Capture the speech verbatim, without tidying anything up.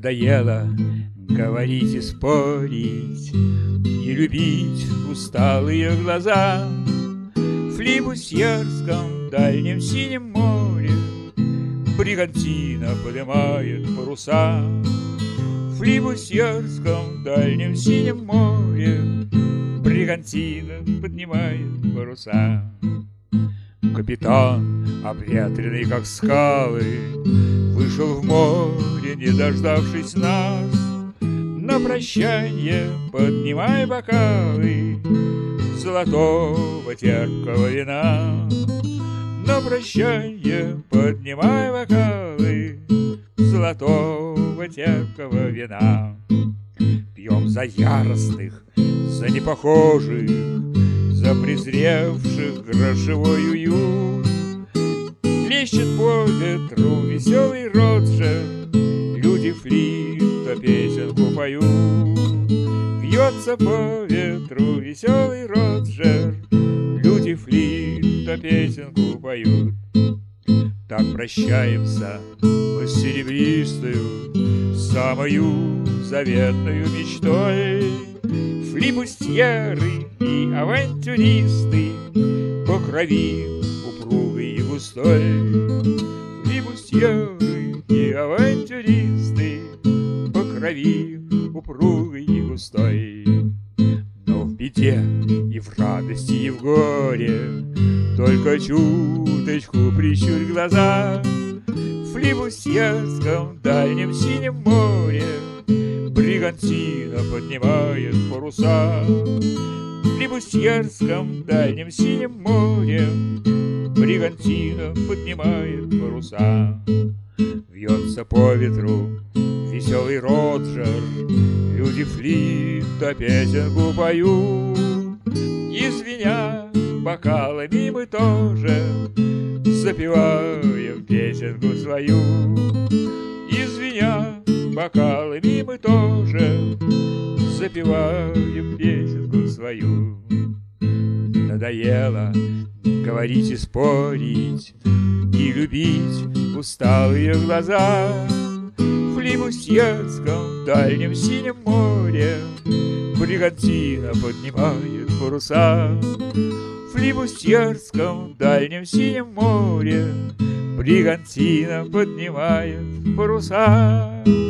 Надоело говорить и спорить, и любить усталые глаза. В Флибустьерском дальнем синем море бригантина поднимает паруса. В Флибустьерском дальнем синем море бригантина поднимает паруса. Капитан, обветренный как скалы, вышел в море, не дождавшись нас. На прощанье поднимай бокалы золотого терпкого вина. На прощанье поднимай бокалы золотого терпкого вина. Пьем за яростных, за непохожих, за презревших грошевой уют. Плещет по ветру веселый Роджер, люди флита песенку поют. Вьется по ветру веселый Роджер, люди флита песенку поют. Так прощаемся мы с серебристою, самою заветную мечтой. Флибустьеры и авантюристы по крови упругой и густой. Флибустьеры и авантюристы по крови упругой и густой. Но в беде и в радости и в горе только чуточку прищурь глаза. В Флибустьерском дальнем синем море бригантина поднимает паруса. В Флибустьерском дальнем синем море бригантина поднимает паруса. Вьется по ветру веселый Роджер, люди флита песенку поют. И звеня бокалами мы тоже запеваем песенку свою. И звеня бокалами мы тоже запеваем песенку свою. Надоело говорить и спорить, и любить усталые глаза. В Флибустьерском дальнем синем море бригантина поднимает паруса. В Флибустьерском дальнем синем море бригантина поднимает паруса.